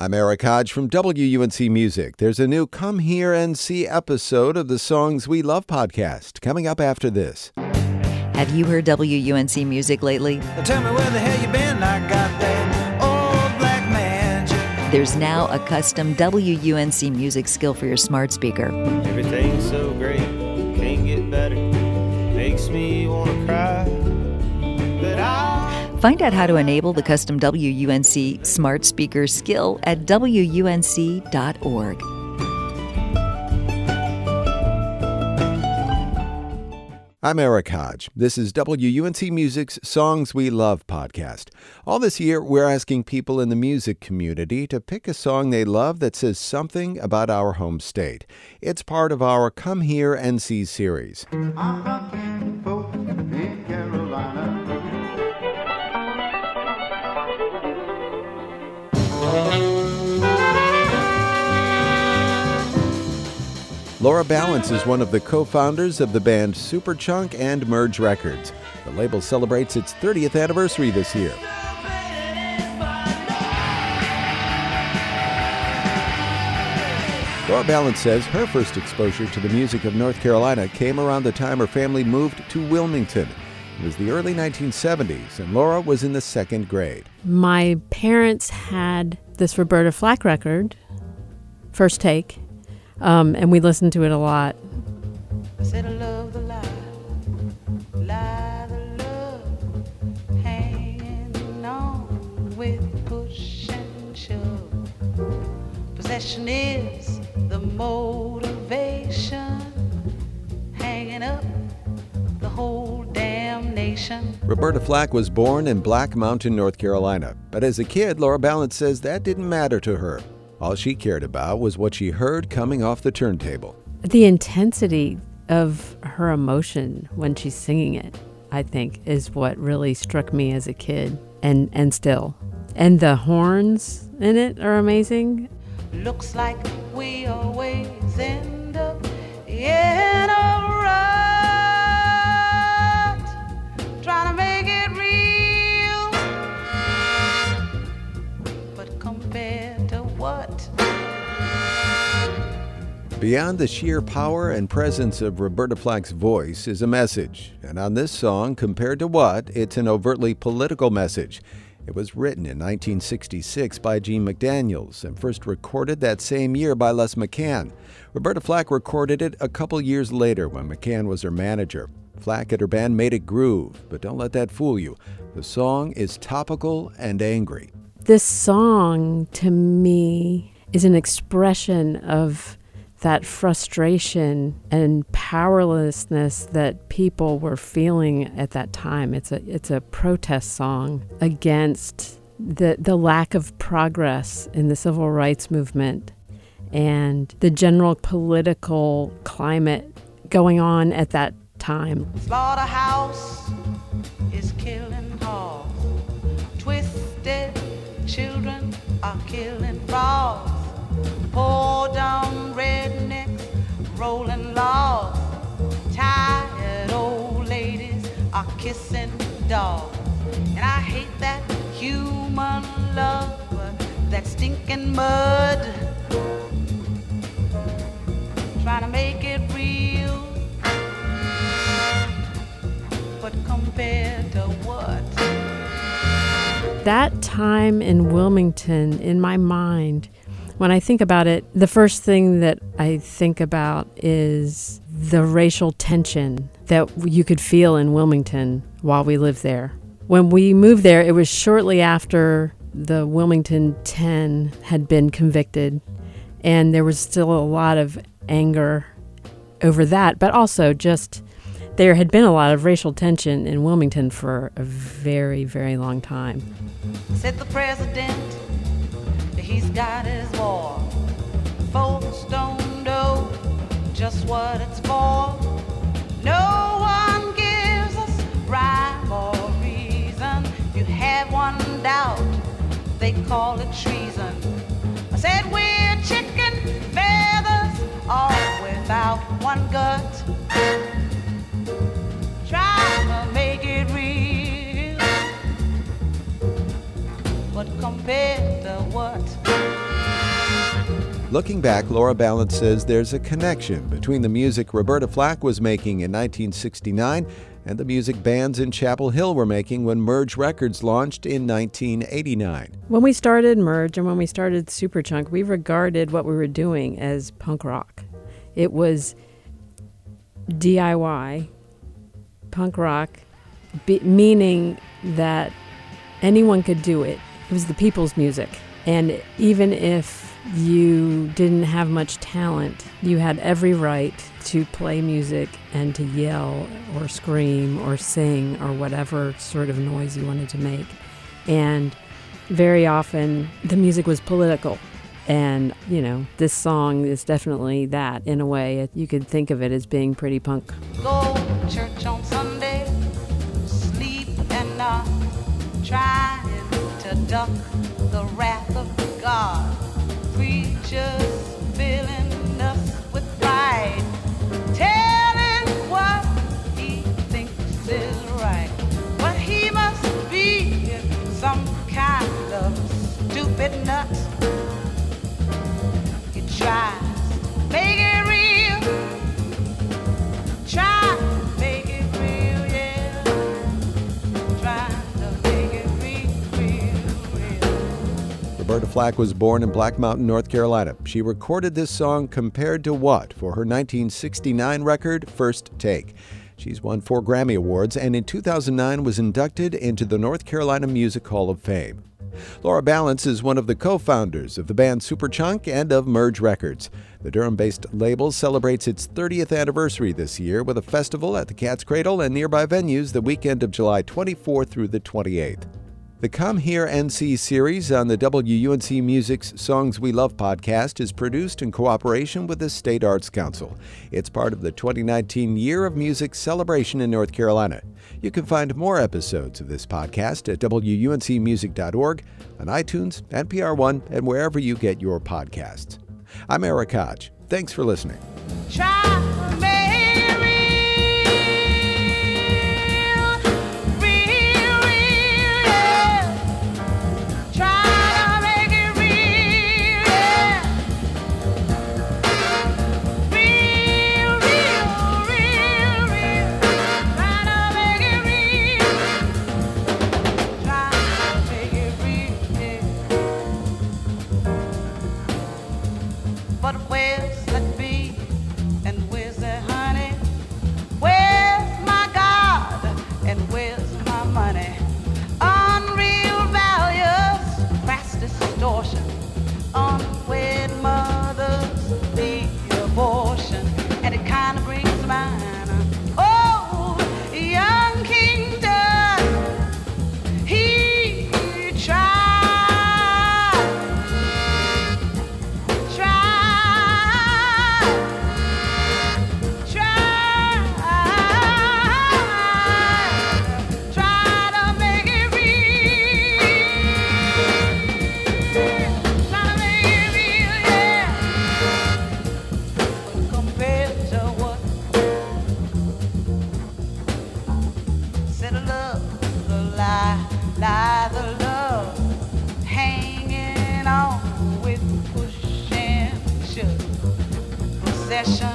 I'm Eric Hodge from WUNC Music. There's a new Come Here and See episode of the Songs We Love podcast coming up after this. Have you heard WUNC Music lately? Tell me where the hell you been, I got that old black magic. There's now a custom WUNC Music skill for your smart speaker. Everything's so great, can't get better, makes me want to cry, but Find out how to enable the custom WUNC smart speaker skill at WUNC.org. I'm Eric Hodge. This is WUNC Music's Songs We Love podcast. All this year, we're asking people in the music community to pick a song they love that says something about our home state. It's part of our Come Here and See series. I'm from folks in Carolina. Laura Balance is one of the co-founders of the band Superchunk and Merge Records. The label celebrates its 30th anniversary this year. Laura Balance says her first exposure to the music of North Carolina came around the time her family moved to Wilmington. It was the early 1970s, and Laura was in the second grade. My parents had this Roberta Flack record, First Take, and we listened to it a lot. I said I love the lie the love, hanging on with push and shove. Possession is the motivation, hanging up the whole damn nation. Roberta Flack was born in Black Mountain, North Carolina, but as a kid, Laura Balance says that didn't matter to her. All she cared about was what she heard coming off the turntable. The intensity of her emotion when she's singing it, I think, is what really struck me as a kid, and still. And the horns in it are amazing. Looks like we always end up in a rut, trying to make it real, but compared to what? Beyond the sheer power and presence of Roberta Flack's voice is a message. And on this song, Compared to What, it's an overtly political message. It was written in 1966 by Gene McDaniels and first recorded that same year by Les McCann. Roberta Flack recorded it a couple years later when McCann was her manager. Flack and her band made it groove, but don't let that fool you. The song is topical and angry. This song, to me, is an expression of that frustration and powerlessness that people were feeling at that time. It's a protest song against the lack of progress in the civil rights movement and the general political climate going on at that time. Slaughterhouse is killing hogs. Twisted children are killing frogs. Poor dumb rednecks rolling logs. Tired old ladies are kissing dogs. And I hate that human love, that stinking mud, trying to make it real, but compared to what? That time in Wilmington, in my mind, when I think about it, the first thing that I think about is the racial tension that you could feel in Wilmington while we lived there. When we moved there, it was shortly after the Wilmington 10 had been convicted, and there was still a lot of anger over that, but also just there had been a lot of racial tension in Wilmington for a very, very long time. Said the president, he's got his war. Folks don't know just what it's for. No one gives us rhyme or reason. If you have one doubt, they call it treason. I said we're chicken feathers, all without one gut. Try to make it real, but compared to what? Looking back, Laura Balance says there's a connection between the music Roberta Flack was making in 1969 and the music bands in Chapel Hill were making when Merge Records launched in 1989. When we started Merge and when we started Superchunk, we regarded what we were doing as punk rock. It was DIY, punk rock, meaning that anyone could do it. It was the people's music. And even if you didn't have much talent, you had every right to play music and to yell or scream or sing or whatever sort of noise you wanted to make. And very often the music was political. And, this song is definitely that in a way. You could think of it as being pretty punk. Go to church on Sunday, sleep and not trying to duck the wrath of God. Preachers filling us with pride, telling what he thinks is right. But he must be some kind of stupid nut. He tries to make it real. Try to make it real, yeah. Try to make it real. Roberta Flack was born in Black Mountain, North Carolina. She recorded this song Compared to What for her 1969 record, First Take. She's won 4 Grammy Awards and in 2009 was inducted into the North Carolina Music Hall of Fame. Laura Balance is one of the co-founders of the band Superchunk and of Merge Records. The Durham-based label celebrates its 30th anniversary this year with a festival at the Cat's Cradle and nearby venues the weekend of July 24th through the 28th. The Come Here NC series on the WUNC Music's Songs We Love podcast is produced in cooperation with the State Arts Council. It's part of the 2019 Year of Music celebration in North Carolina. You can find more episodes of this podcast at WUNCmusic.org, on iTunes, NPR One, and wherever you get your podcasts. I'm Eric Hodge. Thanks for listening. Try to make it real, yeah. Try to make it real, yeah. Real. Try to make it real. Try to make it real, yeah. But where's that bee and where's that honey? Where's my God and where's my money? Unreal values, crass distortion, unwed mothers, the abortion, and it kind of brings to mind, oh, young King Tut, he tried. The love hanging on with push and shove. Possession